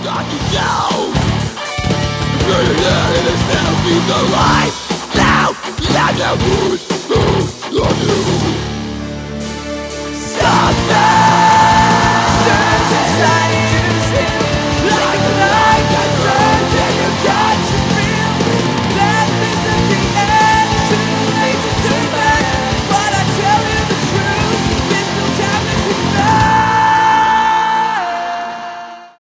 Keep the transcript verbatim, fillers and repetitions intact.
knocking down. Burning out in the cell, be the light. Now, let the woods move on you.